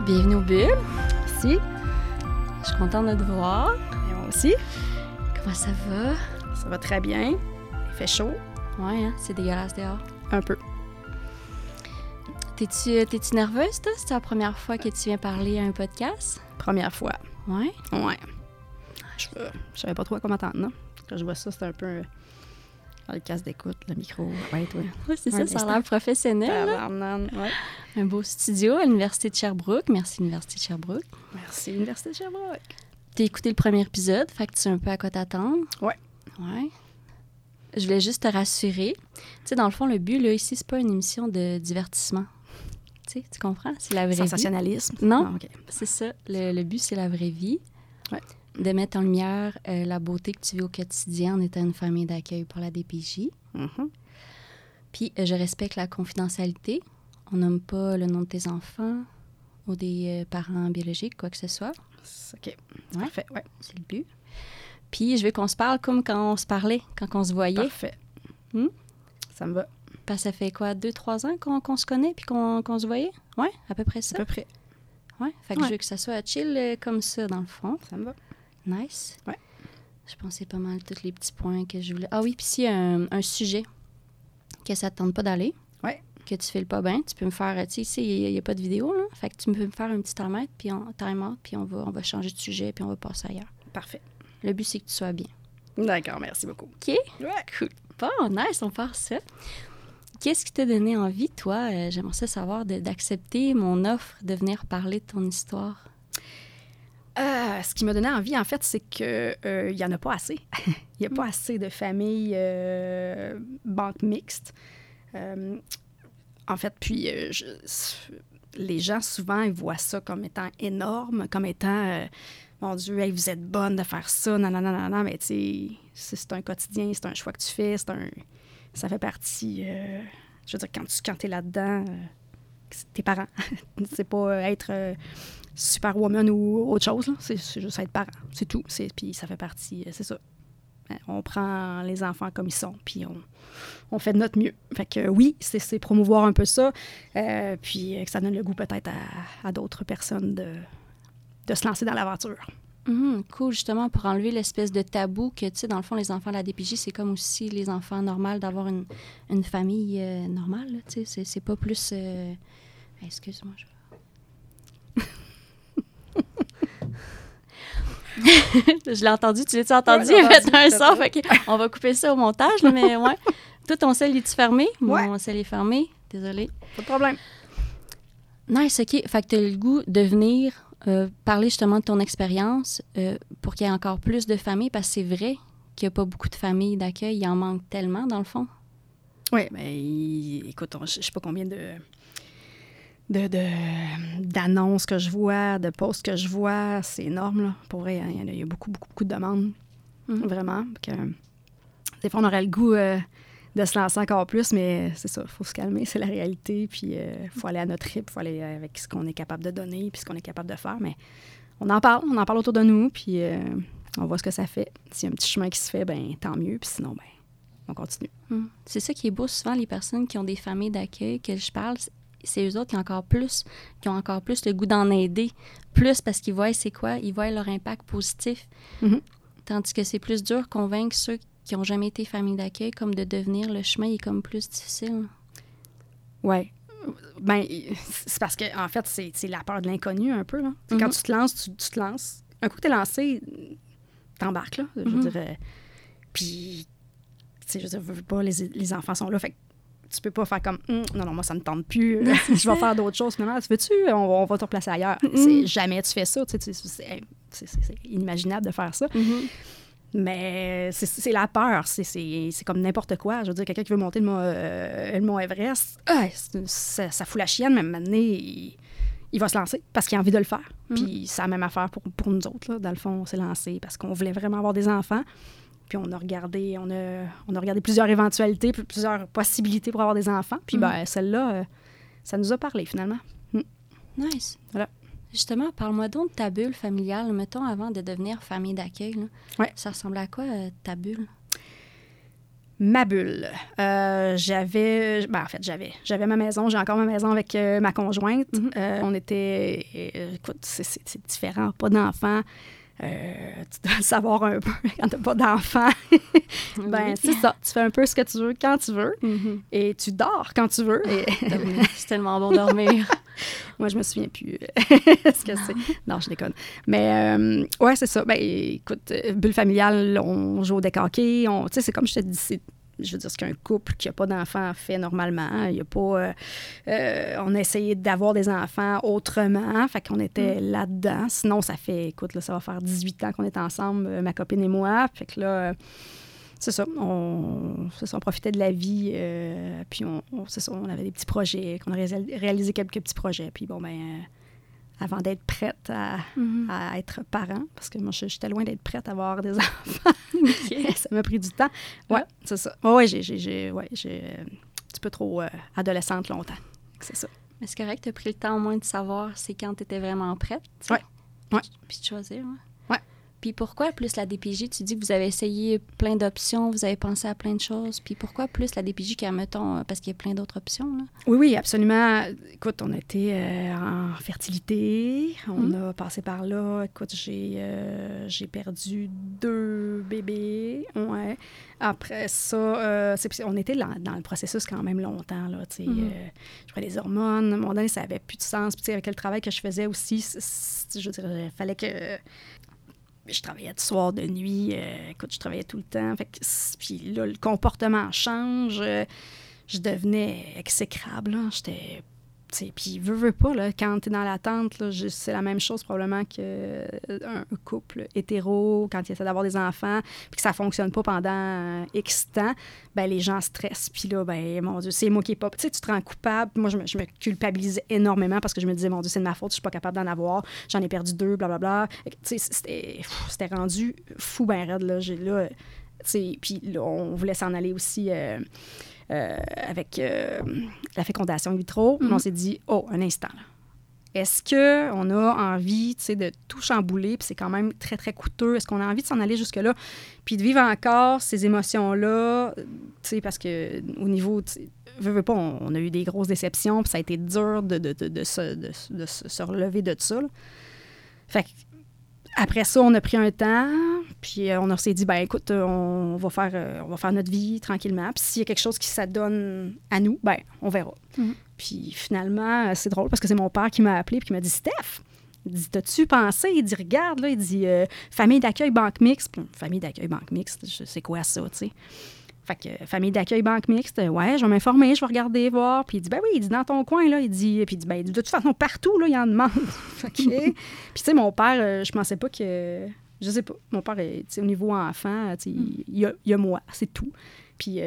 Bienvenue au Bulle. Merci. Je suis contente de te voir. Et moi aussi. Comment ça va? Ça va très bien. Il fait chaud. Ouais, hein? C'est dégueulasse dehors. Un peu. T'es-tu nerveuse, toi? C'est la première fois que tu viens parler à un podcast? Première fois. Ouais? Ouais. Je savais pas trop à quoi m'attendre, non? Quand je vois ça, c'est un peu... le casque d'écoute, le micro. Ouais, toi. Ouais, c'est ça, ça a l'air professionnel. Ouais. Un beau studio à l'Université de Sherbrooke. Merci, Université de Sherbrooke. Merci, Université de Sherbrooke. T'as écouté le premier épisode, fait que tu sais un peu à quoi t'attendre. Ouais. Ouais. Je voulais juste te rassurer. Tu sais, dans le fond, le but, là, ici, c'est pas une émission de divertissement. Tu sais, tu comprends? C'est la vraie vie. Sensationnalisme? Non, OK. c'est ça. Le but, c'est la vraie vie. Ouais. De mettre en lumière la beauté que tu vis au quotidien en étant une famille d'accueil pour la DPJ. Mm-hmm. Puis, je respecte la confidentialité. On nomme pas le nom de tes enfants ou des parents biologiques, quoi que ce soit. OK. Ouais. Parfait, ouais. C'est le but. Puis, je veux qu'on se parle comme quand on se parlait, quand on se voyait. Parfait. Ça me va. Parce que ça fait quoi, 2-3 ans qu'on se connaît puis qu'on se voyait? Ouais, à peu près ça. À peu près. Ouais, fait que je veux que ça soit chill comme ça, dans le fond. Ça me va. Nice. Ouais. Je pensais pas mal tous les petits points que je voulais. Ah oui, puis s'il y a un sujet que ça te tente pas d'aller, Ouais. que tu fais le pas bien, tu peux me faire, tu sais, ici, il n'y a pas de vidéo, là. Fait que tu peux me faire un petit time-out, puis on va changer de sujet, puis on va passer ailleurs. Parfait. Le but, c'est que tu sois bien. D'accord, merci beaucoup. OK? Ouais. Cool. Bon, nice, on part ça. Qu'est-ce qui t'a donné envie, toi, j'aimerais ça savoir, d'accepter mon offre de venir parler de ton histoire? Ce qui m'a donné envie, en fait, c'est qu'il n'y en a pas assez. Il n'y a pas assez de familles banques mixtes. En fait, puis les gens, souvent, ils voient ça comme étant énorme, comme étant, mon Dieu, hey, vous êtes bonne de faire ça, non, mais tu sais, c'est un quotidien, c'est un choix que tu fais, ça fait partie, je veux dire, quand tu es là-dedans, c'est tes parents. C'est pas être superwoman ou autre chose, là. C'est juste être parent, c'est tout. Puis ça fait partie, c'est ça. On prend les enfants comme ils sont, puis on fait de notre mieux. Fait que oui, c'est promouvoir un peu ça, puis que ça donne le goût peut-être à d'autres personnes de se lancer dans l'aventure. Cool, justement, pour enlever l'espèce de tabou que, tu sais, dans le fond, les enfants de la DPJ, c'est comme aussi les enfants normaux d'avoir une famille normale, là, tu sais, c'est pas plus... Excuse-moi, je l'ai entendu, tu l'as-tu entendu? Ouais, Mettre un son, fait on va couper ça au montage, là, mais ouais. Toi, ton sel, est-tu fermé? Ouais. Mon sel est fermé, désolée. Pas de problème. Nice, OK. Fait que tu as le goût de venir parler justement de ton expérience pour qu'il y ait encore plus de familles, parce que c'est vrai qu'il n'y a pas beaucoup de familles d'accueil. Il en manque tellement, dans le fond. Oui, mais écoute, je ne sais pas combien d'annonces que je vois, de posts que je vois. C'est énorme, là. Pour vrai, il y a beaucoup de demandes. Vraiment. Que, des fois, on aurait le goût de se lancer encore plus, mais c'est ça, il faut se calmer, c'est la réalité. Puis il faut aller à notre rythme, il faut aller avec ce qu'on est capable de donner puis ce qu'on est capable de faire. Mais on en parle autour de nous, puis on voit ce que ça fait. S'il y a un petit chemin qui se fait, ben tant mieux. Puis sinon, ben on continue. C'est ça qui est beau, souvent, les personnes qui ont des familles d'accueil que je parle, c'est eux autres qui ont encore plus le goût d'en aider, plus parce qu'ils voient c'est quoi, ils voient leur impact positif. Tandis que c'est plus dur convaincre ceux qui n'ont jamais été famille d'accueil, comme de devenir, le chemin est comme plus difficile. Oui. Bien, c'est parce que en fait, c'est la peur de l'inconnu un peu, là. Quand tu te lances, tu te lances. Un coup que tu es lancé, t'embarques, là. Je veux dire, puis, tu sais, je veux dire, pas, les enfants sont là, fait que tu peux pas faire comme non, moi, ça me tente plus. Je vais faire d'autres choses. Finalement, tu veux-tu? On va te replacer ailleurs. Jamais tu fais ça. C'est inimaginable de faire ça. Mais c'est la peur. C'est comme n'importe quoi. Je veux dire, quelqu'un qui veut monter le mont Everest, ça fout la chienne, mais maintenant, il va se lancer parce qu'il a envie de le faire. Puis c'est la même affaire pour nous autres. Là. Dans le fond, on s'est lancé parce qu'on voulait vraiment avoir des enfants. Puis on a regardé plusieurs éventualités, plusieurs possibilités pour avoir des enfants. Puis celle-là, ça nous a parlé finalement. Nice. Voilà. Justement, parle-moi donc de ta bulle familiale, mettons, avant de devenir famille d'accueil. Là. Ouais. Ça ressemblait à quoi, ta bulle? Ma bulle. J'avais ma maison. J'ai encore ma maison avec ma conjointe. On était... écoute, c'est différent. Pas d'enfants. Tu dois le savoir un peu quand t'as pas d'enfants. C'est ça. Tu fais un peu ce que tu veux quand tu veux. Et tu dors quand tu veux. C'est tellement bon dormir. Moi, je me souviens plus ce que c'est. Non, je déconne. Mais, ouais, c'est ça. Ben, écoute, bulle familiale, on joue au deck hockey. Tu sais, c'est comme je te dis, je veux dire, c'est qu'un couple qui n'a pas d'enfants fait normalement. Il y a pas... on a essayé d'avoir des enfants autrement. Fait qu'on était là-dedans. Sinon, ça fait... Écoute, là, ça va faire 18 ans qu'on est ensemble, ma copine et moi. Fait que là... c'est ça, on profitait de la vie, puis c'est ça, on avait des petits projets, qu'on a réalisé quelques petits projets, puis bon, avant d'être prête à être parent, parce que moi, j'étais loin d'être prête à avoir des enfants, ça m'a pris du temps. Ouais, c'est ça. Ouais, j'ai un petit peu trop adolescente longtemps, c'est ça. Mais c'est correct, tu as pris le temps au moins de savoir c'est quand tu étais vraiment prête, tu sais? Ouais. Puis de choisir, hein? Puis pourquoi plus la DPJ? Tu dis que vous avez essayé plein d'options, vous avez pensé à plein de choses. Puis pourquoi plus la DPJ mettons, parce qu'il y a plein d'autres options, là? Oui, absolument. Écoute, on a été en fertilité. On a passé par là. Écoute, j'ai perdu 2 bébés. Ouais. Après ça, on était dans le processus quand même longtemps, là, tu sais. Je prenais des hormones. À un moment donné, ça n'avait plus de sens. Puis, avec le travail que je faisais aussi, je veux dire, il fallait que... Je travaillais de soir, de nuit. Écoute, je travaillais tout le temps. Puis là, le comportement change. Je devenais exécrable. Là. J'étais... Puis, veux pas, là, quand t'es dans l'attente, là, c'est la même chose probablement qu'un couple hétéro, quand il essaie d'avoir des enfants, puis que ça fonctionne pas pendant X temps, ben les gens stressent. Puis là, ben mon Dieu, c'est moi qui est pas... Tu sais, tu te rends coupable. Moi, je me culpabilisais énormément parce que je me disais, mon Dieu, c'est de ma faute, je suis pas capable d'en avoir. J'en ai perdu 2, blablabla. Tu sais, c'était rendu fou ben raide, là. Puis là, on voulait s'en aller aussi... avec la fécondation in vitro, on s'est dit, un instant, là. Est-ce qu'on a envie, tu sais, de tout chambouler, puis c'est quand même très, très coûteux, est-ce qu'on a envie de s'en aller jusque-là, puis de vivre encore ces émotions-là, tu sais, parce qu'au niveau, veux pas, on a eu des grosses déceptions, puis ça a été dur de se relever de ça, là. Fait que après ça, on a pris un temps, puis on s'est dit, ben écoute, on va faire notre vie tranquillement. Puis s'il y a quelque chose qui s'adonne à nous, ben on verra. Puis finalement, c'est drôle parce que c'est mon père qui m'a appelé et qui m'a dit, Steph, il dit, t'as-tu pensé? Il dit, regarde, là, il dit, famille d'accueil banque mixte. Famille d'accueil banque mixte, c'est quoi ça, tu sais? Fait que famille d'accueil banque mixte, ouais, je vais m'informer, je vais regarder, voir. Puis il dit, ben oui, il dit, dans ton coin, là, il dit, de toute façon, partout, là, il en demande. OK. Puis tu sais, mon père, je pensais pas que, je sais pas, mon père, tu sais, au niveau enfant, tu sais, il y a moi, c'est tout. Puis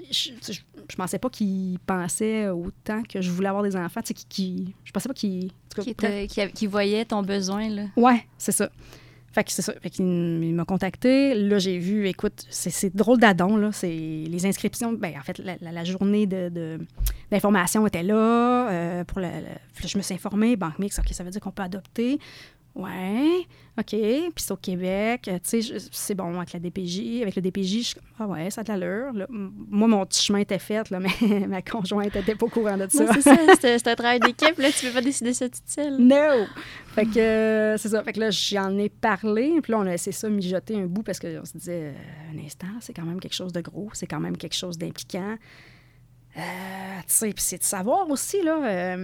je pensais pas qu'il pensait autant que je voulais avoir des enfants, tu sais, je pensais pas qu'il... Qui voyait ton besoin, là. Ouais, c'est ça. Fait que c'est ça. Fait qu'il m'a contacté. Là, j'ai vu, écoute, c'est drôle d'adon, là. C'est les inscriptions. Ben, en fait, la journée d'information était là. Je me suis informée. Banque mixte, OK, ça veut dire qu'on peut adopter. Ouais, OK. Puis c'est au Québec. Tu sais, c'est bon avec la DPJ. Avec le DPJ, je suis comme, ah ouais, ça a de l'allure. Là, moi, mon petit chemin était fait, là, mais ma conjointe n'était pas au courant de ça. Non, c'est ça. C'est un travail d'équipe. Là, tu peux pas décider ça toute seule. No! Fait que c'est ça. Fait que là, j'en ai parlé. Puis là, on a essayé ça, mijoter un bout parce qu'on se disait, un instant, c'est quand même quelque chose de gros. C'est quand même quelque chose d'impliquant. Tu sais, puis c'est de savoir aussi, là,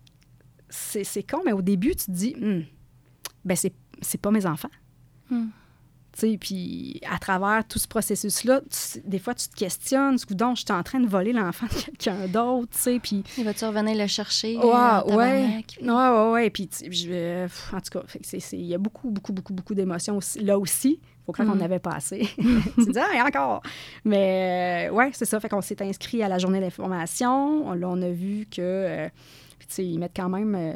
c'est con, mais au début, tu te dis, ben c'est pas mes enfants. Tu sais, puis à travers tout ce processus-là, des fois, tu te questionnes, donc je suis en train de voler l'enfant de quelqu'un d'autre, tu sais, puis... Et vas-tu revenir le chercher? Ouais. Puis, en tout cas, il y a beaucoup d'émotions aussi, là aussi. Faut croire qu'on n'avait pas assez. Tu dis, et encore! Mais, ouais, c'est ça. Fait qu'on s'est inscrit à la journée d'information. Là, on a vu que... Puis, tu sais, ils mettent quand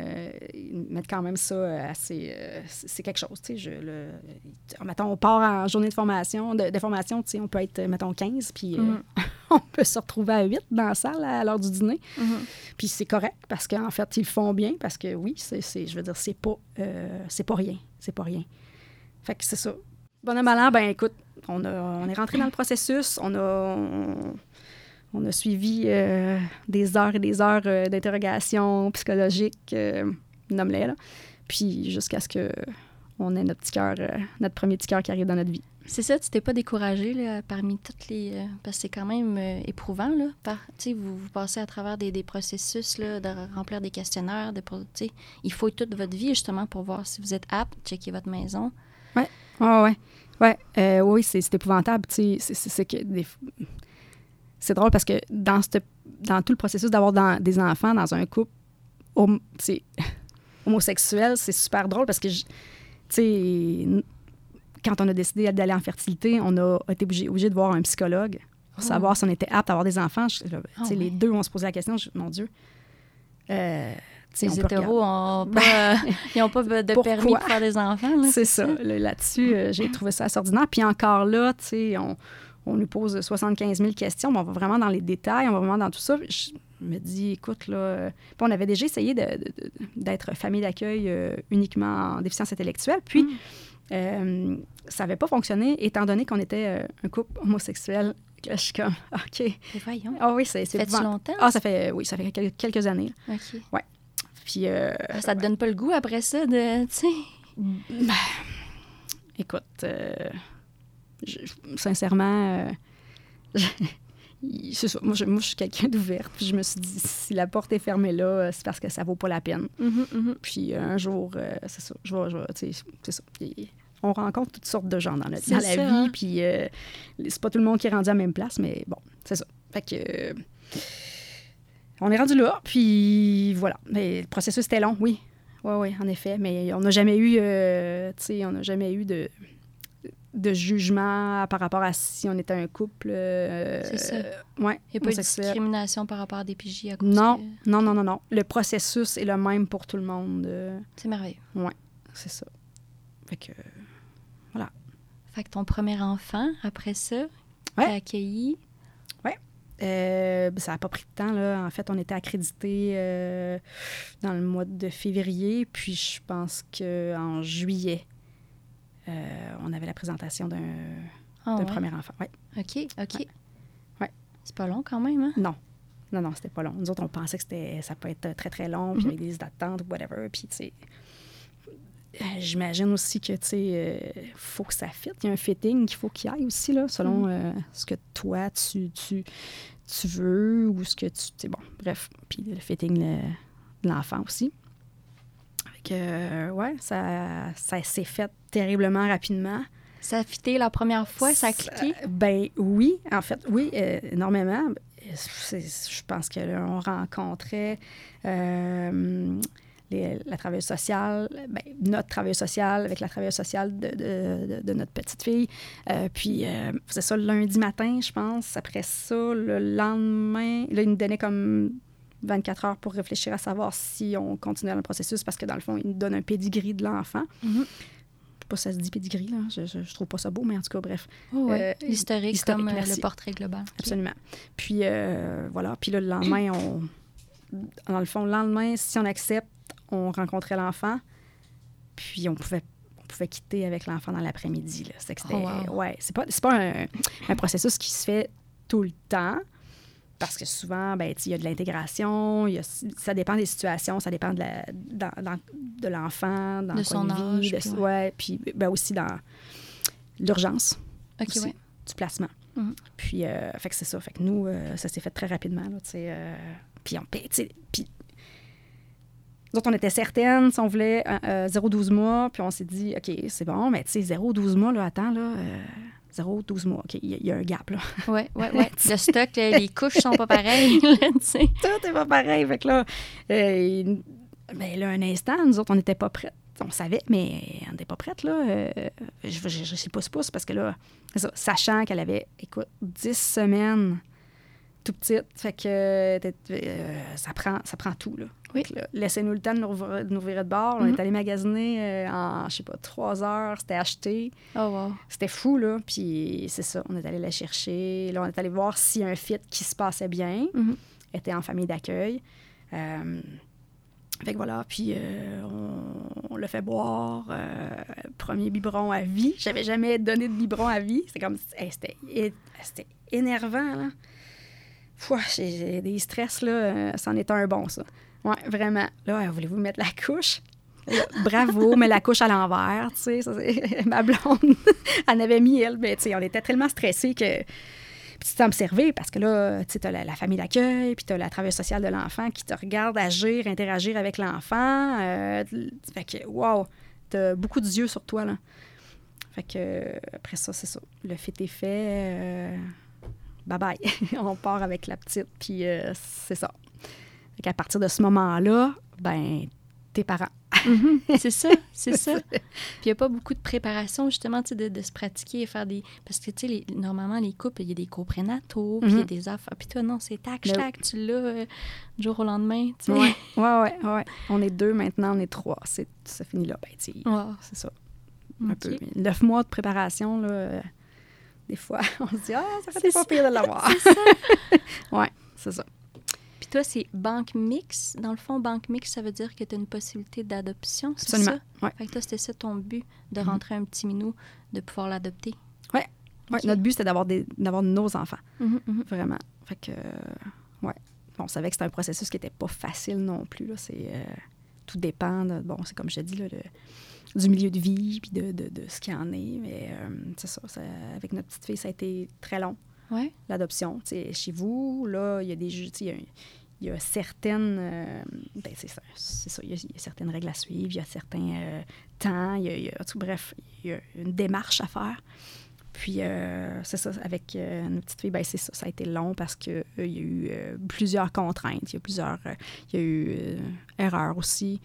même ça assez... c'est quelque chose, tu sais. Mettons, on part en journée de formation, tu sais, on peut être, mettons, 15, puis on peut se retrouver à 8 dans la salle à l'heure du dîner. Puis c'est correct, parce qu'en fait, ils le font bien, parce que, oui, je veux dire, c'est pas rien. C'est pas rien. Fait que c'est ça. Bon an, mal an, ben écoute, on est rentré dans le processus, on a suivi des heures et des heures d'interrogation psychologique, nomme-les, là. Puis jusqu'à ce qu'on ait notre premier petit cœur qui arrive dans notre vie. C'est ça, tu t'es pas découragée là, parmi toutes les... parce que c'est quand même éprouvant, là. Tu sais, vous passez à travers des processus, là, de remplir des questionnaires, tu sais, il faut toute votre vie, justement, pour voir si vous êtes apte, checker votre maison. Oui, c'est épouvantable, tu sais, c'est que... C'est drôle parce que dans tout le processus d'avoir des enfants dans un couple homosexuel, c'est super drôle parce que, tu sais, quand on a décidé d'aller en fertilité, on a été obligé de voir un psychologue pour savoir si on était apte à avoir des enfants. Les deux, on se posait la question, mon Dieu. Les hétéros n'ont pas de permis pour faire des enfants. Là, c'est ça. Là-dessus, j'ai trouvé ça assez ordinaire. Puis encore là, tu sais, on nous pose 75 000 questions, mais on va vraiment dans les détails, on va vraiment dans tout ça. Je me dis, écoute, là... Puis on avait déjà essayé d'être famille d'accueil uniquement en déficience intellectuelle, puis ça n'avait pas fonctionné, étant donné qu'on était un couple homosexuel. Je suis comme, OK. Mais voyons. Ah oui, c'est... Ça fait longtemps? Ah, ça fait quelques années. Là. OK. Ouais. Puis... ça te donne pas le goût après ça de... Tu sais... Écoute... sincèrement, c'est ça. Moi, je suis quelqu'un d'ouvert. Puis je me suis dit, si la porte est fermée là, c'est parce que ça vaut pas la peine. Puis un jour, c'est ça. C'est ça. Puis, on rencontre toutes sortes de gens dans la vie. Hein? Puis c'est pas tout le monde qui est rendu à la même place, mais bon, c'est ça. Fait que on est rendu là. Puis voilà. Mais le processus était long, oui. Oui, en effet. Mais on n'a jamais eu, de jugement par rapport à si on était un couple. C'est ça. Ouais, il n'y a pas de discrimination par rapport à des PJ à cause non. Le processus est le même pour tout le monde. C'est merveilleux. Oui, c'est ça. Fait que, voilà. Fait que ton premier enfant, après ça, t'as accueilli. Oui. Ça n'a pas pris de temps, là. En fait, on était accrédités dans le mois de février, puis je pense qu'en juillet, on avait la présentation d'un premier enfant. Ouais. OK. Ouais. C'est pas long quand même, hein? Non, c'était pas long. Nous autres, on pensait que ça peut être très, très long, puis avec des listes d'attente, whatever. Puis, tu sais, j'imagine aussi que, tu sais, faut que ça fitte. Il y a un fitting qu'il faut qu'il y aille aussi, là, selon ce que toi, tu veux ou ce que tu... Tu sais, bon, bref. Puis le fitting de l'enfant aussi. Ça s'est fait terriblement rapidement. Ça a fité la première fois, ça a cliqué? Ben oui, en fait, oui, énormément. Je pense qu'on rencontrait la travailleuse sociale, notre travailleuse sociale avec la travailleuse sociale de notre petite fille. Puis, c'est ça le lundi matin, je pense. Après ça, le lendemain, là, il nous donnait comme 24 heures pour réfléchir à savoir si on continuait dans le processus parce que, dans le fond, il nous donne un pédigree de l'enfant. Je sais pas si ça se dit pédigree, là. Je trouve pas ça beau, mais en tout cas, bref. L'historique comme le portrait global. Absolument. Puis, voilà. Puis là, le lendemain, dans le fond, le lendemain, si on accepte, on rencontrait l'enfant, puis on pouvait quitter avec l'enfant dans l'après-midi, là. C'est pas un processus qui se fait tout le temps. Parce que souvent, il y a de l'intégration, ça dépend des situations, ça dépend de l'enfant, dans de son âge. Puis aussi dans l'urgence aussi, du placement. Puis, fait que c'est ça. Fait que nous, ça s'est fait très rapidement. Là, puis, nous autres, on était certaines, si on voulait 0-12 mois, puis on s'est dit, OK, c'est bon, mais 0-12 mois, là, attends, là... 0-12 mois. OK, il y a un gap, là. Oui. Le stock, les couches sont pas pareilles, tu sais. Tout est pas pareil. Fait que là, un instant, nous autres, on n'était pas prêtes. On savait, mais on n'était pas prêtes, là. Je sais pas, parce que là, sachant qu'elle avait, 10 semaines tout petite, fait que ça prend tout, là. Oui. Laissez-nous le temps de nous virer de bord. On est allé magasiner en, 3 heures. C'était acheté. Oh, wow. C'était fou, là. Puis c'est ça, on est allé la chercher. Là, on est allé voir s'il y a un fit qui se passait bien. Elle était en famille d'accueil. Fait que voilà. Puis l'a fait boire. Premier biberon à vie. J'avais jamais donné de biberon à vie. C'était comme... C'était énervant, là. J'ai des stress, là. C'en est un bon, ça. Ouais, vraiment. Là, voulez-vous mettre la couche? Là, bravo, mais la couche à l'envers, tu sais. Ça, ma blonde, elle avait mis, elle. Mais, tu sais, on était tellement stressés que... Puis tu t'es observé parce que là, tu sais, t'as la famille d'accueil, puis t'as la travailleuse sociale de l'enfant qui te regarde agir, interagir avec l'enfant. Fait que, wow, t'as beaucoup d'yeux sur toi, là. Fait que, après ça, c'est ça. Le fait est fait. Bye-bye. On part avec la petite, puis c'est ça. Fait qu'à partir de ce moment-là, ben tes parents. C'est ça. Puis il n'y a pas beaucoup de préparation, justement, tu sais, de se pratiquer et faire des... Parce que, tu sais, normalement, les couples, il y a des cours prénataux, puis il y a des affaires. Puis toi, non, c'est tac, tu l'as du jour au lendemain, tu sais. Ouais. On est 2 maintenant, on est 3. Ça finit là. Ben, tu sais, c'est ça. Un peu. 9 mois de préparation, là, des fois, on se dit, ça fait pas pire de l'avoir. C'est ça. Ouais, c'est ça. Puis toi, c'est banque mixte. Dans le fond, banque mixte, ça veut dire que tu as une possibilité d'adoption, c'est Absolument. ça? Ouais. Fait que toi, c'était ça ton but, de rentrer un petit minou, de pouvoir l'adopter. Ouais. Okay. Notre but, c'était d'avoir nos enfants. Vraiment. Fait que, ouais. On savait que c'était un processus qui n'était pas facile non plus, là. Tout dépend de, c'est comme je te dis, là, du milieu de vie, puis de ce qu'il y en est. Mais c'est ça, avec notre petite fille, ça a été très long. Ouais. L'adoption. T'sais, chez vous, là, il y a des jeux, il y a certaines... c'est ça, il y a certaines règles à suivre, il y a certains temps, bref, il y a une démarche à faire. Puis, c'est ça, avec notre petite fille, c'est ça, ça a été long parce qu'il y a eu plusieurs contraintes, il y a eu erreurs aussi.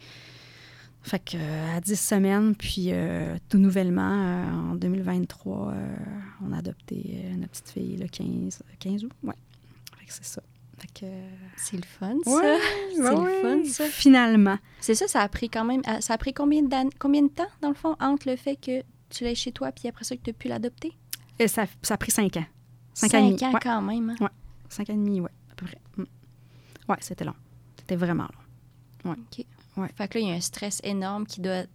Fait qu'à 10 semaines, puis tout nouvellement, en 2023, on a adopté notre petite fille le 15 août. Ouais. Fait que c'est ça. Fait que... C'est le fun, ça. Ouais, c'est le fun, ça. Finalement. C'est ça a pris quand même... Ça a pris combien de temps, dans le fond, entre le fait que tu l'aies chez toi puis après ça que tu as pu l'adopter? Ça a pris 5 ans. 5 ans et demi. Ans quand même. Hein? Ouais. 5 ans et demi, ouais, à peu près. Ouais, c'était long. C'était vraiment long. Ouais. OK. Ouais. Fait que là, il y a un stress énorme qui doit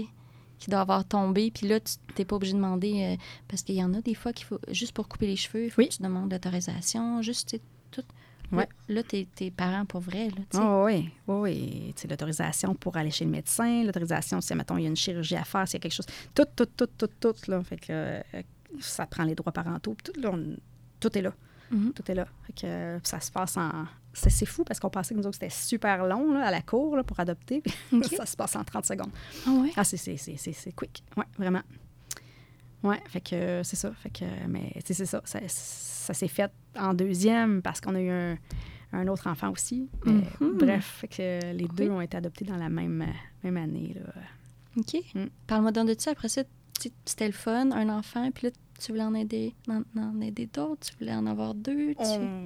avoir tombé. Puis là, tu n'es pas obligé de demander... parce qu'il y en a des fois qu'il faut... Juste pour couper les cheveux, il faut que tu demandes l'autorisation. Juste, tu sais, tout... Ouais. Là, t'es parent pour vrai, là, tu sais. Oui. Tu sais, l'autorisation pour aller chez le médecin, l'autorisation, si, mettons, il y a une chirurgie à faire, s'il y a quelque chose... Tout, là. Fait que ça prend les droits parentaux. Tout, là, tout est là. Tout est là. Fait que ça se passe en... C'est fou parce qu'on pensait que nous autres, c'était super long là, à la cour là, pour adopter. Okay. Ça se passe en 30 secondes. Ah ouais? Ah, c'est quick. Ouais, vraiment. Ouais, fait que c'est ça. Fait que, mais c'est ça. Ça s'est fait en deuxième parce qu'on a eu un autre enfant aussi. Mais, bref, fait que les deux ont été adoptés dans la même année. Là. OK. Parle-moi donc de ça. Après ça, c'était le fun, un enfant, puis là, tu voulais en aider d'autres? Tu voulais en avoir 2?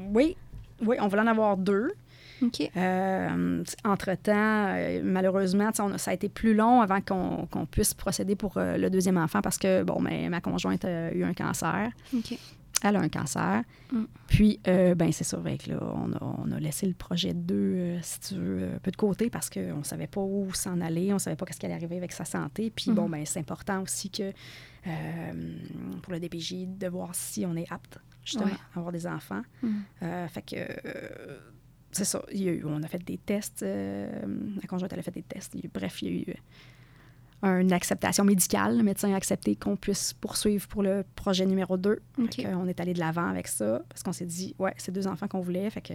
Oui, on voulait en avoir 2. OK. Entre-temps, malheureusement, ça a été plus long avant qu'on puisse procéder pour le deuxième enfant parce que, ma conjointe a eu un cancer. OK. Elle a un cancer. Puis, c'est ça, avec là, on a laissé le projet de 2, si tu veux, un peu de côté parce qu'on ne savait pas où s'en aller, on ne savait pas ce qui allait arriver avec sa santé. Puis, c'est important aussi que, pour le DPJ, de voir si on est apte, justement, à avoir des enfants. Fait que, c'est ça, on a fait des tests. La conjointe, elle a fait des tests. Bref, il y a eu une acceptation médicale. Le médecin a accepté qu'on puisse poursuivre pour le projet numéro 2. Okay. On est allé de l'avant avec ça parce qu'on s'est dit, c'est 2 enfants qu'on voulait. Fait que,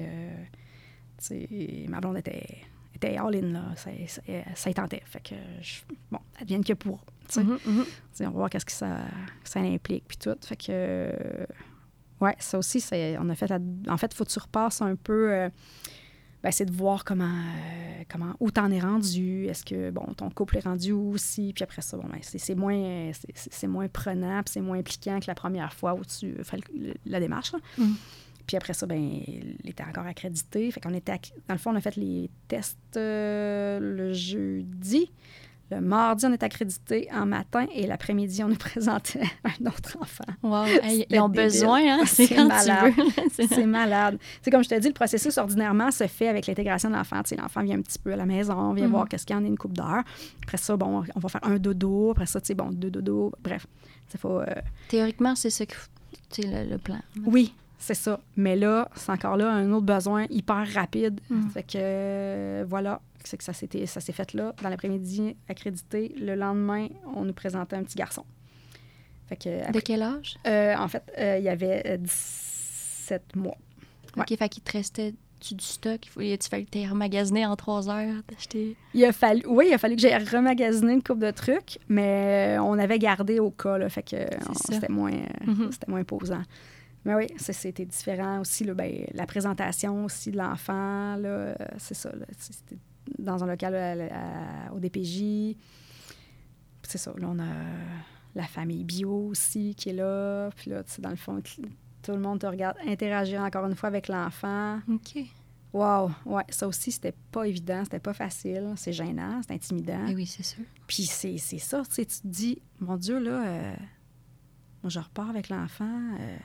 ma blonde était all-in, là. Ça y tentait. Fait que, advienne que pour. On va voir qu'est-ce que ça implique, puis tout. Fait que, ça aussi, on a fait... En fait, il faut que tu repasses un peu... c'est de voir où t'en es rendu. Est-ce que, ton couple est rendu où aussi? Puis après ça, c'est moins prenant, puis c'est moins impliquant que la première fois où tu fais la démarche. Puis après ça, il était encore accrédité. Fait qu'on était... Dans le fond, on a fait les tests le jeudi. Le mardi, on est accrédité en matin et l'après-midi, on nous présentait un autre enfant. Wow! Hey, ils ont besoin, hein? C'est quand malade. tu veux. C'est malade. C'est comme je te dis, le processus, ordinairement, se fait avec l'intégration de l'enfant. Tu sais, l'enfant vient un petit peu à la maison, vient voir qu'est-ce qu'il y en a une couple d'heures. Après ça, bon, on va faire un dodo. Après ça, tu sais, bon, 2 dodos. Bref, il faut... Théoriquement, c'est ça que c'est le plan. Oui, c'est ça. Mais là, c'est encore là un autre besoin hyper rapide. Fait que, voilà, c'est que ça s'est fait là. Dans l'après-midi, accrédité. Le lendemain, on nous présentait un petit garçon. Fait que, après, de quel âge? En fait, il y avait 17 mois. OK, fait qu'il te restait du stock. Tu fallait que tu aies remagasiné en 3 heures, t'acheter... Il a fallu que j'aille remagasiner une couple de trucs, mais on avait gardé au cas, là, fait que c'était moins imposant. Mais oui, c'était différent aussi, là, ben, la présentation aussi de l'enfant, là, c'est ça, là, c'était dans un local au DPJ. C'est ça, là, on a la famille bio aussi qui est là, puis là, tu sais, dans le fond, tout le monde te regarde interagir encore une fois avec l'enfant. OK. Wow, ouais, ça aussi, c'était pas évident, c'était pas facile, c'est gênant, c'est intimidant. Et oui, c'est sûr. Puis c'est ça, tu sais, tu te dis, mon Dieu, là, moi, je repars avec l'enfant.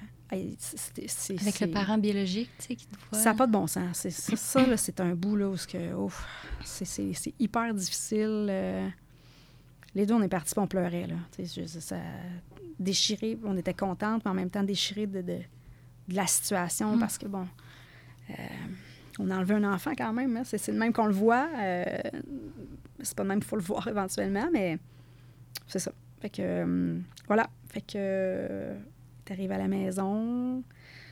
Avec le parent biologique, tu sais, qui te voit. Ça n'a pas de bon sens. Ça, là, c'est un bout, là, où c'est hyper difficile. Les deux, on est partis puis on pleurait, là. Tu sais, ça déchiré, on était contentes, mais en même temps déchiré de la situation, parce que, bon... on a enlevé un enfant quand même, hein. C'est le même qu'on le voit. C'est pas le même qu'il faut le voir éventuellement, mais c'est ça. Fait que, voilà. Fait que, il est arrivé à la maison.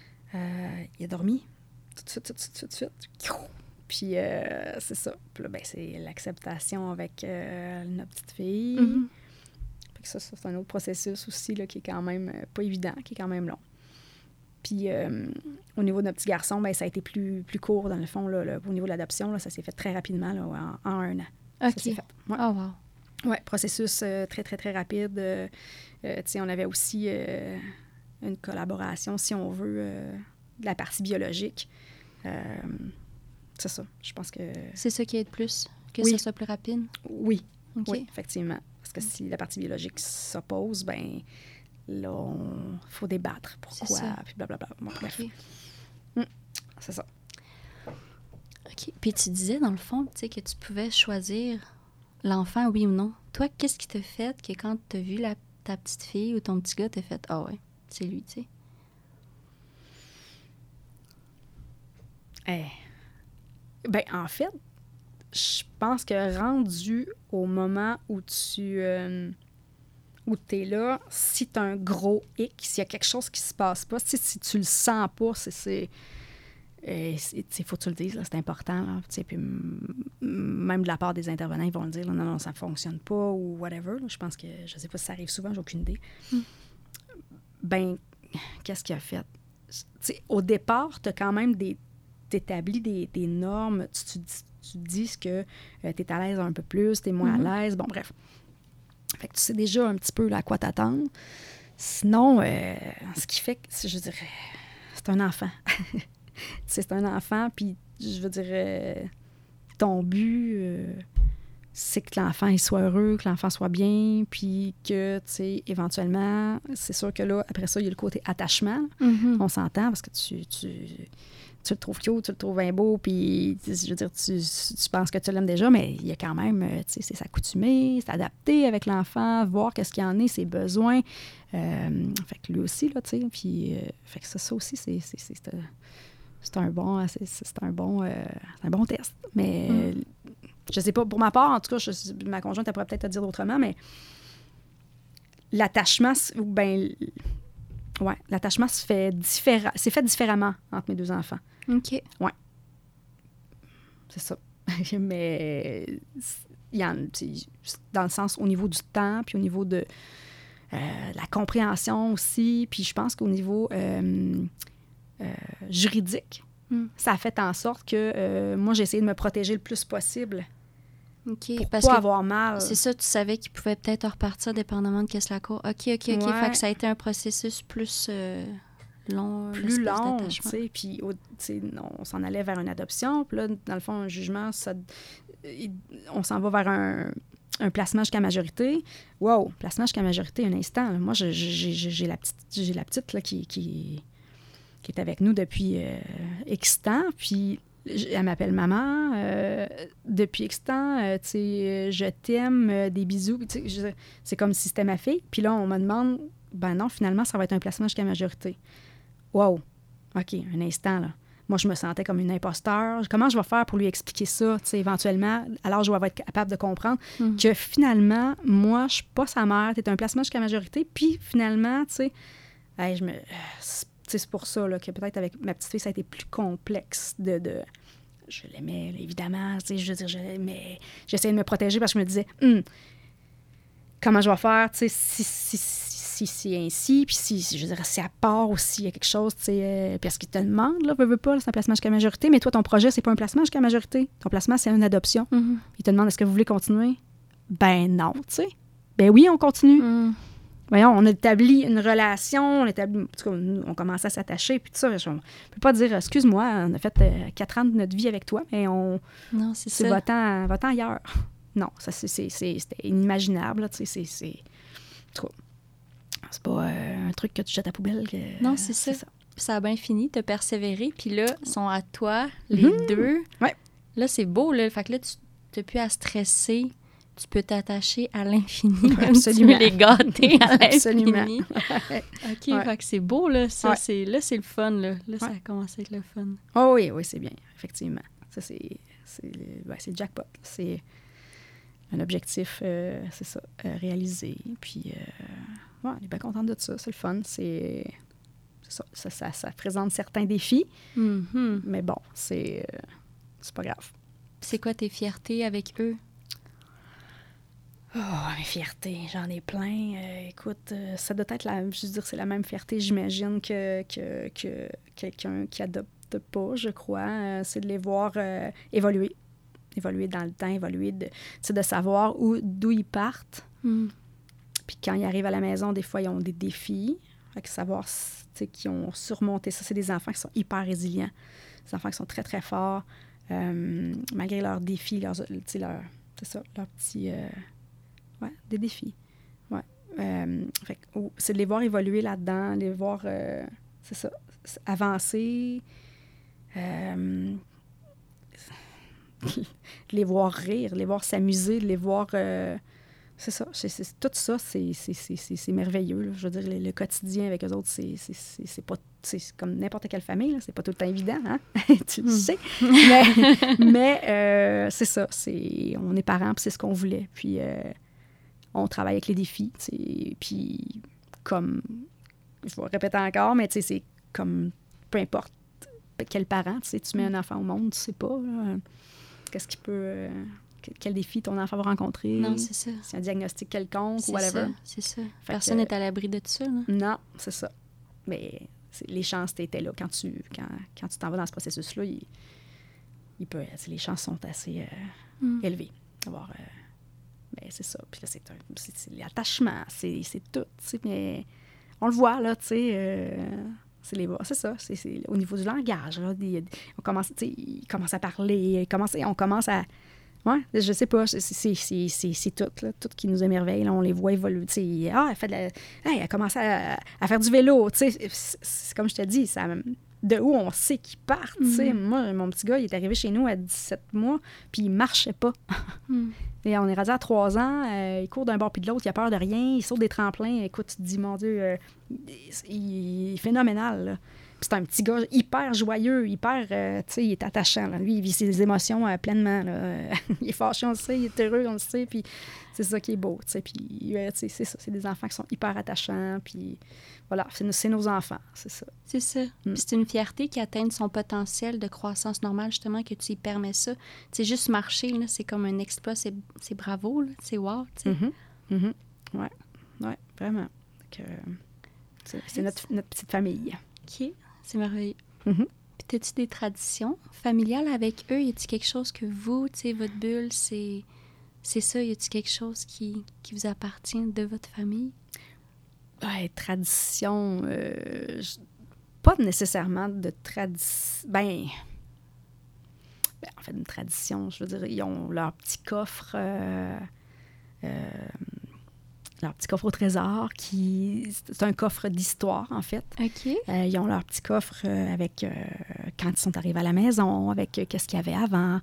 Il a dormi tout de suite. Puis, c'est ça. Puis là, ben, c'est l'acceptation avec notre petite fille. Fait que ça, c'est un autre processus aussi, là, qui est quand même pas évident, qui est quand même long. Puis, au niveau de notre petit garçon, ben, ça a été plus court, dans le fond. Là, au niveau de l'adoption, là, ça s'est fait très rapidement, là, en 1 an. OK. Ça s'est fait. Ouais. Oh, wow. Oui, processus très, très, très rapide. Tu sais, on avait aussi une collaboration, si on veut, de la partie biologique. C'est ça, je pense que... C'est ça qui aide plus, que oui. ça soit plus rapide? Oui, OK. Oui, effectivement. Parce que si la partie biologique s'oppose, ben là, il faut débattre. Pourquoi? Puis blablabla. Bon, bref. C'est ça. OK. Puis tu disais, dans le fond, tu sais, que tu pouvais choisir l'enfant, oui ou non. Toi, qu'est-ce qui t'a fait que quand tu as vu ta petite fille ou ton petit gars, t'as fait « Ah ouais, c'est lui, tu sais. » Ben, en fait, je pense que rendu au moment où tu es là, si tu as un gros hic, s'il y a quelque chose qui se passe pas, si tu le sens pas, il faut que tu le dises, là, c'est important. Là, puis même de la part des intervenants, ils vont le dire, là, non, ça ne fonctionne pas ou whatever. Là, je pense que, je ne sais pas si ça arrive souvent, j'ai aucune idée. Ben, qu'est-ce qu'il a fait? T'sais, au départ, tu as quand même t'établis des normes. Tu dis que tu es à l'aise un peu plus, tu es moins à l'aise. Bon, bref. Fait que tu sais déjà un petit peu là, à quoi t'attendre. Sinon, ce qui fait que, je dirais, c'est un enfant. C'est un enfant, puis je veux dire, ton but, c'est que l'enfant il soit heureux, que l'enfant soit bien, puis que, tu sais, éventuellement, c'est sûr que là, après ça, il y a le côté attachement. On s'entend parce que tu le trouves cute, tu le trouves bien beau, puis, je veux dire, tu penses que tu l'aimes déjà, mais il y a quand même, tu sais, c'est s'accoutumer, s'adapter avec l'enfant, voir qu'est-ce qu'il y en est, ses besoins. Fait que lui aussi, là, tu sais, puis, fait que ça aussi, c'est un bon test. Mais je sais pas, pour ma part, en tout cas, ma conjointe, elle pourrait peut-être te dire autrement, mais l'attachement, l'attachement c'est fait différemment entre mes deux enfants. OK. Ouais. C'est ça. Mais il y en dans le sens au niveau du temps, puis au niveau de la compréhension aussi, puis je pense qu'au niveau juridique, ça a fait en sorte que moi, j'ai essayé de me protéger le plus possible pour parce pas que avoir mal. C'est ça, tu savais qu'il pouvait peut-être repartir dépendamment de qu'est-ce la cour. OK. Ouais. Fait que ça a été un processus plus long. Plus long, tu sais. Puis, on s'en allait vers une adoption. Puis là, dans le fond, un jugement, on s'en va vers un placement jusqu'à majorité. Wow, placement jusqu'à majorité, un instant. Là. Moi, j'ai la petite là, qui est avec nous depuis X temps, puis elle m'appelle maman. Depuis X temps, tu sais, je t'aime, des bisous. C'est comme si c'était ma fille. Puis là, on me demande, ben non, finalement, ça va être un placement jusqu'à majorité. Wow, OK, un instant, là. Moi, je me sentais comme une imposteur. Comment je vais faire pour lui expliquer ça, tu sais, éventuellement, alors je vais être capable de comprendre que finalement, moi, je ne suis pas sa mère, tu es un placement jusqu'à majorité, puis finalement, tu sais, hey, c'est pour ça là, que peut-être avec ma petite fille, ça a été plus complexe de je l'aimais, là, évidemment, tu sais, je veux dire, je l'aimais. J'essayais de me protéger parce que je me disais, comment je vais faire, tu sais, si c'est ainsi, puis si, je veux dire, si à part aussi, il y a quelque chose, tu sais, parce qu'il te demande, là, veut pas, là, c'est un placement jusqu'à majorité, mais toi, ton projet, c'est pas un placement jusqu'à majorité. Ton placement, c'est une adoption. Il te demande, est-ce que vous voulez continuer? Ben non, tu sais. Ben oui, on continue. Voyons, on a établi une relation, on commençait à s'attacher, puis tout ça. Je ne peux pas dire, excuse-moi, on a fait 4 ans de notre vie avec toi, mais non, c'est ça. Va-t'en ailleurs. Non, ça, c'était inimaginable, tu sais, c'est pas un truc que tu jettes à la poubelle. Non, c'est ça. Puis ça a bien fini, t'as persévéré, puis là, ils sont à toi, les deux. Ouais. Là, c'est beau, là. Fait que là, tu n'as plus à stresser. Tu peux t'attacher à l'infini, comme tu veux les gâter à l'infini. OK, fait que c'est beau, là. Ça, c'est le fun, là. Là, ça a commencé à être le fun. Oh oui, c'est bien, effectivement. Ça, c'est le jackpot. C'est un objectif, c'est ça, réalisé. Puis, on est bien contente de ça. C'est le fun. C'est ça. Ça présente certains défis. Mais bon, c'est pas grave. C'est quoi tes fiertés avec eux? Oh, mes fiertés, j'en ai plein. Écoute, ça doit être c'est la même fierté, j'imagine, que quelqu'un qui adopte pas, je crois. C'est de les voir évoluer dans le temps, de savoir d'où ils partent. Puis quand ils arrivent à la maison, des fois, ils ont des défis. Fait que savoir qu'ils ont surmonté ça. C'est des enfants qui sont hyper résilients. Des enfants qui sont très, très forts. Malgré leurs défis, leurs petits... des défis. Ouais. C'est de les voir évoluer là-dedans, les voir, avancer, les voir rire, les voir s'amuser, les voir... c'est ça. Tout ça, c'est merveilleux. Là. Je veux dire, le quotidien avec eux autres, c'est pas... C'est comme n'importe quelle famille, là. C'est pas tout le temps évident, hein? Tu le sais. Mais c'est ça. On est parents, puis c'est ce qu'on voulait. Puis... on travaille avec les défis, puis comme, je vais répéter encore, mais c'est comme, peu importe quel parent, tu mets un enfant au monde, tu sais pas, qu'est-ce qui peut, quel défi ton enfant va rencontrer. Non, c'est ça. C'est un diagnostic quelconque ou whatever. C'est ça. Personne n'est à l'abri de tout ça. Là. Non, c'est ça. Mais les chances étaient là quand tu t'en vas dans ce processus-là, les chances sont assez élevées d'avoir... Ben, c'est ça. Puis là, c'est l'attachement, c'est tout, tu sais, mais on le voit, là, tu sais, c'est ça, c'est au niveau du langage, là, on commence, tu sais, ils commencent à parler, on commence à... Ouais, je sais pas, c'est tout, là, tout qui nous émerveille, là, on les voit évoluer, tu sais, elle a commencé à faire du vélo, tu sais, c'est comme je te dis, ça... De où on sait qu'ils partent, tu sais. Moi, mon petit gars, il est arrivé chez nous à 17 mois, puis il marchait pas. Et on est rendu à 3 ans, il court d'un bord puis de l'autre, il a peur de rien, il saute des tremplins. Écoute, tu te dis, mon Dieu, il est phénoménal, là. Puis c'est un petit gars hyper joyeux, hyper, tu sais, il est attachant, là. Lui, il vit ses émotions pleinement, là. Il est fâché, on le sait, il est heureux, on le sait, puis c'est ça qui est beau, tu sais. Puis, tu sais, c'est ça, c'est des enfants qui sont hyper attachants, puis voilà, c'est nos enfants, c'est ça. C'est ça. Puis c'est une fierté qui atteint son potentiel de croissance normale, justement, que tu y permets ça. Tu sais, juste marcher, là, c'est comme un exploit, c'est bravo, là, c'est wow, tu sais. Ouais, vraiment. C'est notre petite famille. OK, c'est merveilleux. Puis as-tu des traditions familiales avec eux? Y a-t-il quelque chose que vous, tu sais, votre bulle, c'est ça? Y a-t-il quelque chose qui vous appartient de votre famille? Ouais, tradition, pas nécessairement de tradition. Ben, en fait, une tradition, je veux dire, ils ont leur petit coffre leur petit coffre au trésor, c'est un coffre d'histoire, en fait. OK. Ils ont leur petit coffre avec quand ils sont arrivés à la maison, avec qu'est-ce qu'il y avait avant,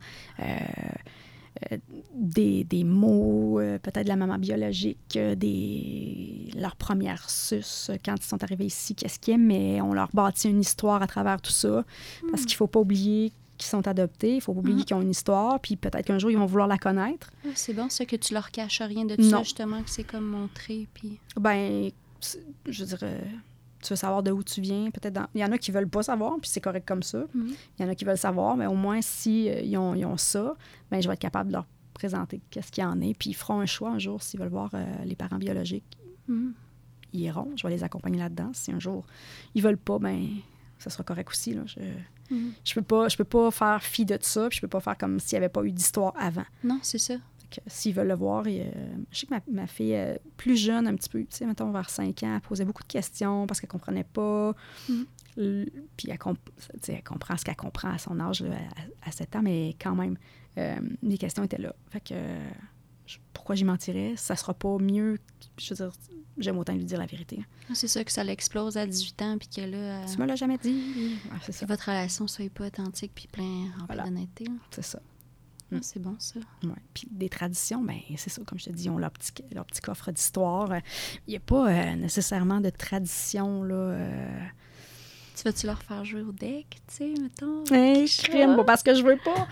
des mots, peut-être de la maman biologique, leurs premières suces, quand ils sont arrivés ici, qu'est-ce qu'ils aimaient. On leur bâtit une histoire à travers tout ça, parce qu'il ne faut pas oublier qu'ils sont adoptés, il ne faut pas oublier qu'ils ont une histoire, puis peut-être qu'un jour, ils vont vouloir la connaître. C'est bon, ça, que tu leur caches rien de tout ça, justement, que c'est comme montré, puis... Ben, je dirais... Tu veux savoir de où tu viens, peut-être il y en a qui veulent pas savoir, puis c'est correct comme ça. Il y en a qui veulent savoir, mais au moins, si ils ont ça, ben je vais être capable de leur présenter qu'est-ce qu'il y en est, puis ils feront un choix un jour s'ils veulent voir les parents biologiques. Ils iront, je vais les accompagner là-dedans. Si un jour ils veulent pas, ben ça sera correct aussi, là. Je peux pas faire fi de ça, puis je peux pas faire comme s'il n'y avait pas eu d'histoire avant. Non, c'est ça. S'ils veulent le voir, je sais que ma fille, plus jeune un petit peu, tu sais, mettons vers 5 ans, elle posait beaucoup de questions parce qu'elle ne comprenait pas. Puis elle comprend ce qu'elle comprend à son âge, là, à 7 ans, mais quand même, les questions étaient là. Fait que pourquoi j'y mentirais? Ça sera pas mieux. Je veux dire, j'aime autant lui dire la vérité. C'est ça, que ça l'explose à 18 ans, puis que là... Tu me l'as jamais dit. Ouais, c'est ça. Que votre relation soit pas authentique, puis remplie d'honnêteté. C'est ça. C'est bon, ça. Ouais. Puis des traditions, bien, c'est ça, comme je te dis, ils ont leur petit coffre d'histoire. Il n'y a pas nécessairement de tradition, là. Tu vas-tu leur faire jouer au deck, tu sais, mettons? Je crime, bon, parce que je veux pas.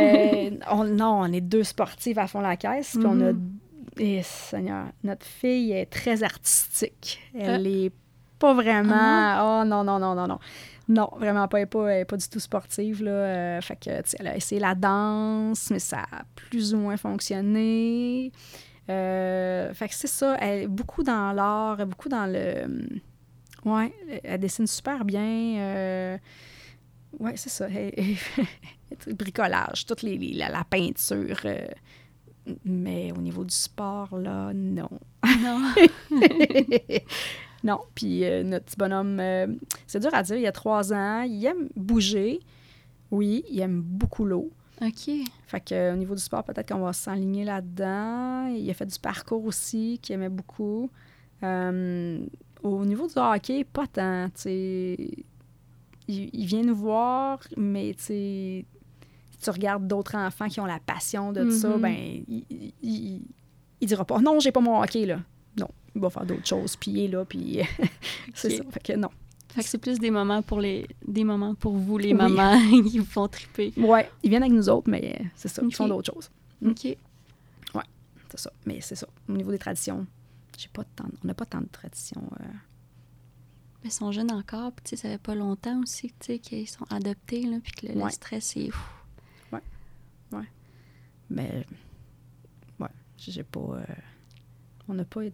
On est 2 sportives à fond la caisse, puis on a... Seigneur, notre fille est très artistique. Elle est pas vraiment... non. Non, vraiment pas. Elle n'est pas du tout sportive, là. Fait que, tu sais, elle a essayé la danse, mais ça a plus ou moins fonctionné. Fait que c'est ça. Elle est beaucoup dans l'art, beaucoup dans le... Ouais, elle dessine super bien. Ouais, c'est ça. Bricolage, toute la peinture. Mais au niveau du sport, là, non. Non. Non, puis notre petit bonhomme, c'est dur à dire, il a 3 ans, il aime bouger, oui, il aime beaucoup l'eau. OK. Fait qu'au niveau du sport, peut-être qu'on va s'enligner là-dedans. Il a fait du parcours aussi, qu'il aimait beaucoup. Au niveau du hockey, pas tant, tu sais. Il vient nous voir, mais tu sais, si tu regardes d'autres enfants qui ont la passion de ça, ben il dira pas « Non, j'ai pas mon hockey, là ». Non. Il va faire d'autres choses, puis il est là, puis c'est ça. Fait que non. Fait que c'est plus des moments pour vous, les mamans, qui vous font triper. Oui, ils viennent avec nous autres, mais c'est ça, ils font d'autres choses. OK. Oui, c'est ça. Mais c'est ça. Au niveau des traditions, on n'a pas tant de traditions. Mais ils sont jeunes encore, puis tu sais, ça fait pas longtemps aussi, tu sais, qu'ils sont adoptés, là, puis que le stress est fou. Oui. Oui. Mais, ouais, j'ai pas... On n'a pas... Il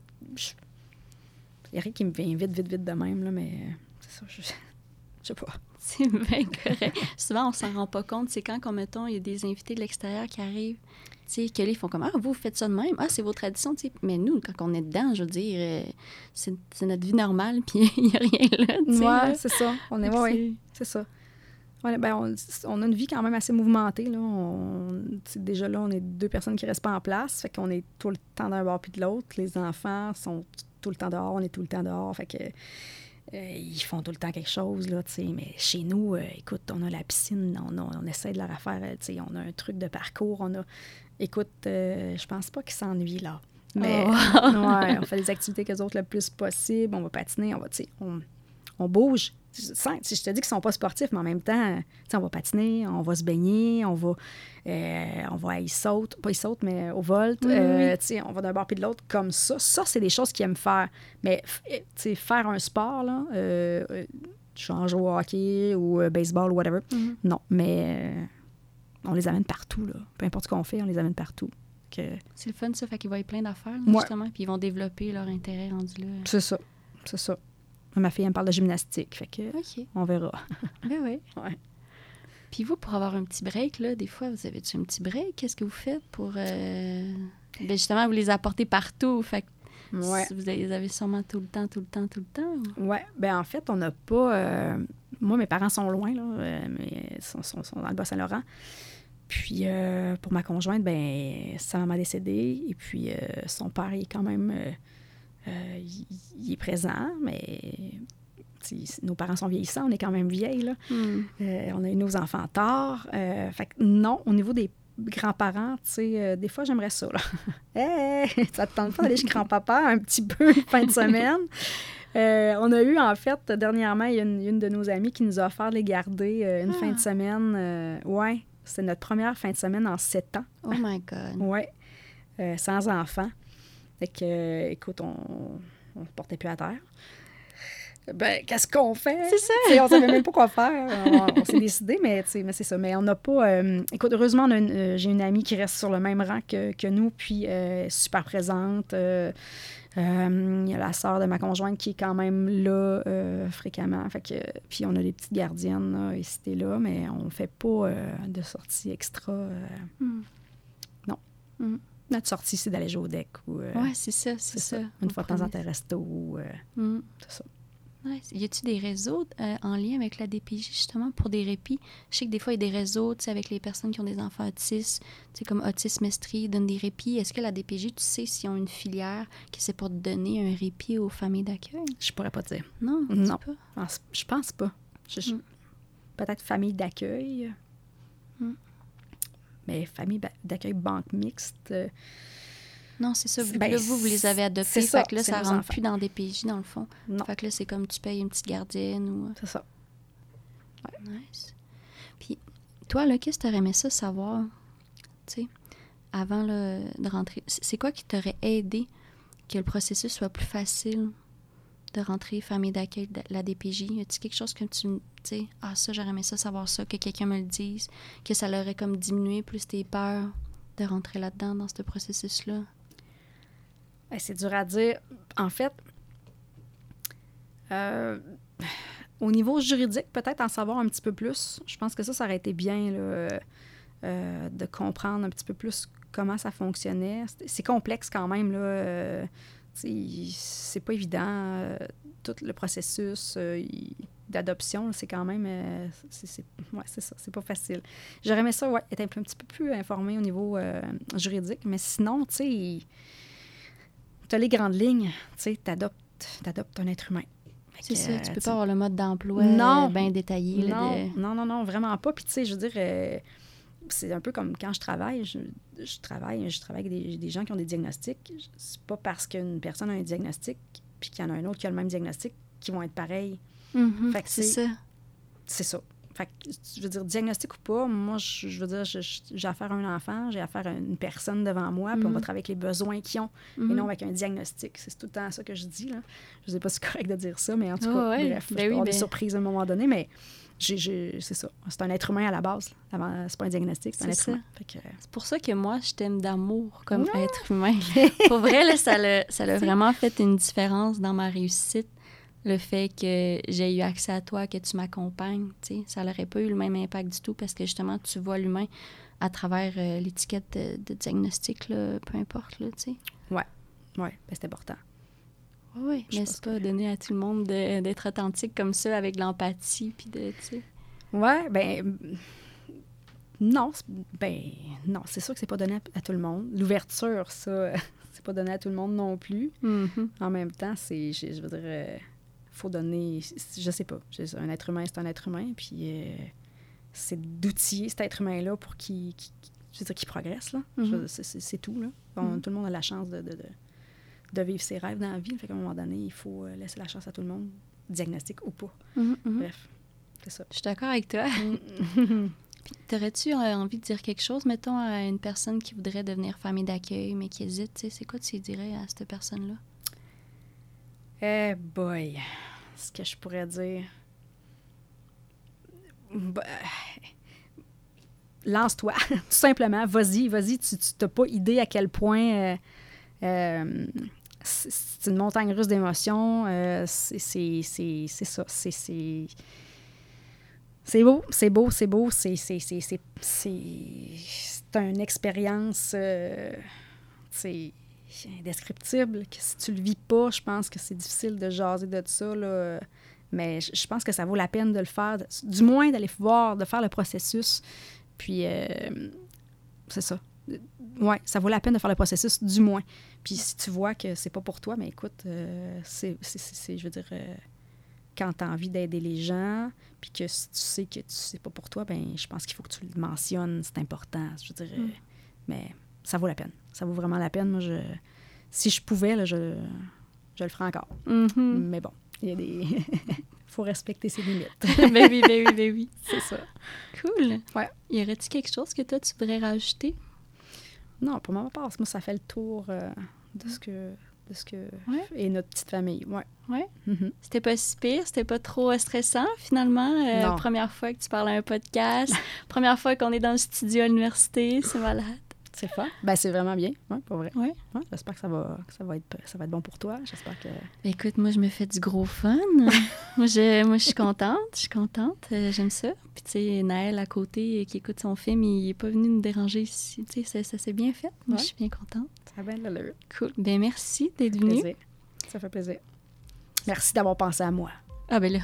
y a rien qui me vient vite de même, là, mais c'est ça, je sais pas. C'est bien correct. Souvent, on s'en rend pas compte. C'est quand, mettons, il y a des invités de l'extérieur qui arrivent, tu sais, que là, ils font comme « Ah, vous faites ça de même. Ah, c'est vos traditions. » Tu sais. Mais nous, quand on est dedans, je veux dire, c'est notre vie normale, puis il n'y a rien là, tu sais. Ouais, c'est ça. C'est ça. Ouais, ben on a une vie quand même assez mouvementée, là. Déjà là, on est 2 personnes qui restent pas en place, fait qu'on est tout le temps d'un bord puis de l'autre. Les enfants sont tout le temps dehors, on est tout le temps dehors, fait que ils font tout le temps quelque chose, là, tu sais. Mais chez nous, écoute, on a la piscine, on essaie de leur faire, tu sais, on a un truc de parcours, écoute, je pense pas qu'ils s'ennuient, là. Mais ouais, on fait des activités qu'eux autres le plus possible, on va patiner, tu sais, on bouge. Je te dis qu'ils sont pas sportifs, mais en même temps, on va patiner, on va se baigner, on va à pas ils sautent, mais au volt. On va d'un bord puis de l'autre comme ça. Ça, c'est des choses qu'ils aiment faire. Mais faire un sport, là, genre jouer au hockey ou baseball ou whatever, non. Mais on les amène partout, là. Peu importe ce qu'on fait, on les amène partout. C'est le fun, ça. Fait qu'ils voient plein d'affaires, là, justement, puis ils vont développer leur intérêt rendu là. C'est ça. Ma fille, elle me parle de gymnastique, fait que on verra. Ben oui. Ouais. Puis vous, pour avoir un petit break, là, des fois, vous avez-tu un petit break? Qu'est-ce que vous faites pour... Ben justement, vous les apportez partout, fait que vous les avez sûrement tout le temps? Oui, ben en fait, on n'a pas... moi, mes parents sont loin, là, mais sont dans le Bas-Saint-Laurent. Puis pour ma conjointe, ben sa maman est décédée, et puis son père est quand même... il est présent, mais nos parents sont vieillissants, on est quand même vieilles, là. On a eu nos enfants tard. Fait que non, au niveau des grands-parents, tu sais, des fois, j'aimerais ça, là. Hey, ça te tente pas d'aller chez grand-papa un petit peu une fin de semaine? On a eu, en fait, dernièrement, il y a une de nos amies qui nous a offert de les garder une fin de semaine. Ouais, c'est notre première fin de semaine en 7 ans. Oh my God! Ouais, sans enfant. Fait que, écoute, on ne se portait plus à terre. Ben, qu'est-ce qu'on fait? C'est ça! T'sais, on ne savait même pas quoi faire. On s'est décidé, mais c'est ça. Mais on n'a pas... écoute, heureusement, j'ai une amie qui reste sur le même rang que nous, puis super présente. Il y a la sœur de ma conjointe qui est quand même là fréquemment. Fait que, puis on a des petites gardiennes là, ici et là, mais on ne fait pas de sortie extra. Non. Notre sortie, c'est d'aller jouer au deck. Oui, c'est ça. Une fois de temps en temps, resto. C'est ça. Ouais. Y a-t-il des réseaux en lien avec la DPJ, justement, pour des répits? Je sais que des fois, il y a des réseaux, tu sais, avec les personnes qui ont des enfants autistes, tu sais, comme Autisme Estrie, ils donnent des répits. Est-ce que la DPJ, tu sais, s'ils ont une filière qui c'est pour donner un répit aux familles d'accueil? Je pourrais pas dire. Non, non. Pas. Je pense pas. Peut-être famille d'accueil. Mais famille d'accueil banque mixte... Non, c'est ça. Vu que là, vous les avez adoptés. Ça, fait que là, ça rentre plus dans des PJ, dans le fond. Non. Fait que là, c'est comme tu payes une petite gardienne ou... C'est ça. Ouais. Nice. Puis, toi, là, qu'est-ce que tu aurais aimé ça savoir, tu sais, avant là, de rentrer? C'est quoi qui t'aurait aidé que le processus soit plus facile de rentrer famille d'accueil de la DPJ? Y a-t-il quelque chose que tu sais, ça, j'aurais aimé ça savoir ça, que quelqu'un me le dise, que ça l'aurait comme diminué plus tes peurs de rentrer là-dedans, dans ce processus-là? C'est dur à dire. En fait, au niveau juridique, peut-être en savoir un petit peu plus. Je pense que ça aurait été bien là, de comprendre un petit peu plus comment ça fonctionnait. C'est complexe quand même. Là, c'est pas évident. Tout le processus d'adoption, c'est quand même... c'est ça, c'est pas facile. J'aurais aimé ça, être un petit peu plus informé au niveau juridique. Mais sinon, tu sais... Tu as les grandes lignes, tu sais, t'adoptes un être humain. C'est ça, tu peux pas avoir le mode d'emploi bien détaillé. Non, vraiment pas. Puis tu sais, je veux dire, c'est un peu comme quand je travaille. Je travaille avec des gens qui ont des diagnostics. C'est pas parce qu'une personne a un diagnostic puis qu'il y en a un autre qui a le même diagnostic qu'ils vont être pareils. Fait que c'est ça. C'est ça. Fait que, je veux dire, diagnostic ou pas, moi, je veux dire, j'ai affaire à un enfant, j'ai affaire à une personne devant moi, puis on va travailler avec les besoins qu'ils ont, et non avec un diagnostic. C'est tout le temps ça que je dis, là. Je sais pas si c'est correct de dire ça, mais en tout cas, bref, je peux avoir des surprises à un moment donné, mais c'est ça. C'est un être humain à la base. C'est pas un diagnostic, c'est un être humain. C'est pour ça que moi, je t'aime d'amour comme être humain. Pour vrai, là, ça l'a vraiment fait une différence dans ma réussite. Le fait que j'ai eu accès à toi, que tu m'accompagnes, tu sais, ça n'aurait pas eu le même impact du tout parce que justement, tu vois l'humain à travers l'étiquette de diagnostic, là, peu importe, là, tu sais. Ouais, c'est important. Oui, n'est-ce pas, donner à tout le monde d'être authentique comme ça, avec de l'empathie, puis de, tu sais. Ouais, non, c'est sûr que c'est pas donné à tout le monde. L'ouverture, ça, c'est pas donné à tout le monde non plus. En même temps, je veux dire... faut donner, je sais pas, un être humain, c'est un être humain, puis c'est d'outiller cet être humain-là pour qu'il progresse, là. C'est tout, là. Tout le monde a la chance de vivre ses rêves dans la vie, fait qu'à un moment donné, il faut laisser la chance à tout le monde, diagnostic ou pas. Bref, c'est ça. Je suis d'accord avec toi. Puis, t'aurais-tu envie de dire quelque chose, mettons, à une personne qui voudrait devenir famille d'accueil, mais qui hésite, tu sais, c'est quoi tu dirais à cette personne-là? Eh boy, ce que je pourrais dire... lance-toi, tout simplement. Vas-y, tu n'as pas idée à quel point c'est une montagne russe d'émotions. C'est ça. C'est beau. C'est une expérience... c'est indescriptible, que si tu le vis pas, je pense que c'est difficile de jaser de ça, là. Mais je pense que ça vaut la peine de le faire, du moins d'aller voir, de faire le processus. Puis, c'est ça. ouais, ça vaut la peine de faire le processus, du moins. Puis si tu vois que c'est pas pour toi, mais écoute, je veux dire, quand tu as envie d'aider les gens, puis que si tu sais que c'est pas pour toi, ben je pense qu'il faut que tu le mentionnes, c'est important. Je veux dire, mais ça vaut la peine. Ça vaut vraiment la peine. Moi, si je pouvais, là, je le ferais encore. Mm-hmm. Mais bon, il y a des... faut respecter ses limites. Ben oui. C'est ça. Cool. Ouais. Y aurait-il quelque chose que toi, tu voudrais rajouter? Non, pour ma part, moi, ça fait le tour de ce que ouais. est notre petite famille. Ouais. Ouais. Mm-hmm. C'était pas si pire, c'était pas trop stressant, finalement. Non. Première fois que tu parles à un podcast, première fois qu'on est dans le studio à l'université, c'est malade. C'est fun. Ben, c'est vraiment bien, ouais, pour vrai. Ouais. Ouais, j'espère que ça va être bon pour toi. J'espère que... Écoute, moi, je me fais du gros fun. moi, je suis contente. J'aime ça. Puis, tu sais, Naël, à côté, qui écoute son film, il n'est pas venu nous déranger ici. Tu sais, ça s'est bien fait. Moi, je suis bien contente. Ça a bien de l'allure. Cool. Ben merci d'être venu. Ça fait plaisir. Merci d'avoir pensé à moi. Ah, ben là.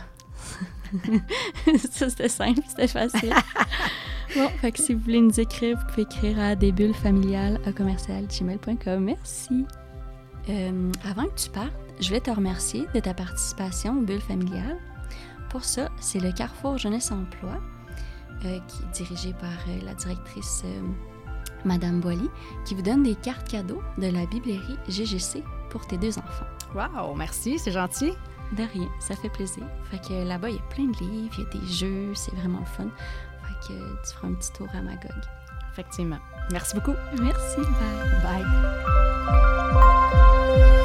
Ça, c'était simple, c'était facile. Bon, fait que si vous voulez nous écrire, vous pouvez écrire à desbullesfamiliales@gmail.com. Merci. Avant que tu partes, je voulais te remercier de ta participation aux Bulles familiales. Pour ça, c'est le Carrefour Jeunesse Emploi, qui est dirigé par la directrice Madame Boily, qui vous donne des cartes cadeaux de la bibliothèque GGC pour tes 2 enfants. Wow, merci, c'est gentil. De rien, ça fait plaisir. Fait que là-bas, il y a plein de livres, il y a des jeux, c'est vraiment le fun. Fait que tu feras un petit tour à Magog. Effectivement. Merci beaucoup. Merci, bye. Bye.